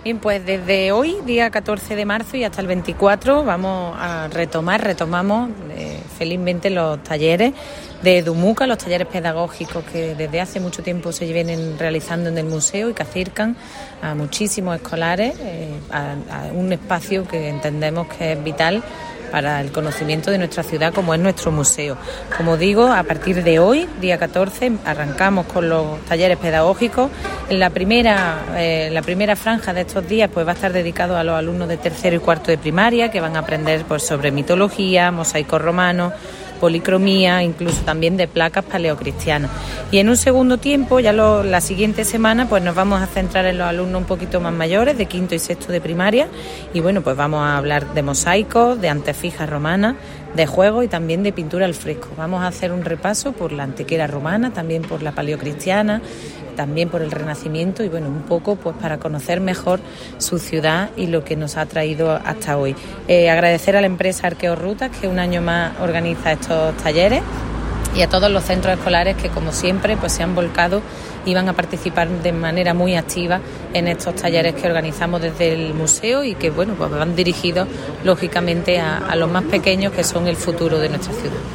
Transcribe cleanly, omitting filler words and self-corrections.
Bien, pues desde hoy, día 14 de marzo y hasta el 24, vamos a retomamos felizmente los talleres de Edumuca, los talleres pedagógicos que desde hace mucho tiempo se vienen realizando en el museo y que acercan a muchísimos escolares a un espacio que entendemos que es vital para el conocimiento de nuestra ciudad, como es nuestro museo. Como digo, a partir de hoy, día 14, arrancamos con los talleres pedagógicos. En la primera franja de estos días pues va a estar dedicado a los alumnos de tercero y cuarto de primaria, que van a aprender pues sobre mitología, mosaicos romanos, policromía, incluso también de placas paleocristianas. Y en un segundo tiempo, ya la siguiente semana, pues nos vamos a centrar en los alumnos un poquito más mayores, de quinto y sexto de primaria, y bueno, pues vamos a hablar de mosaicos, de antefijas romanas, de juegos y también de pintura al fresco. Vamos a hacer un repaso por la antequera romana, también por la paleocristiana, también por el Renacimiento y bueno, un poco pues para conocer mejor su ciudad y lo que nos ha traído hasta hoy. Agradecer a la empresa Arqueorrutas, que un año más organiza estos talleres, y a todos los centros escolares que, como siempre, pues se han volcado y van a participar de manera muy activa en estos talleres que organizamos desde el museo y que bueno, pues van dirigidos lógicamente a los más pequeños, que son el futuro de nuestra ciudad.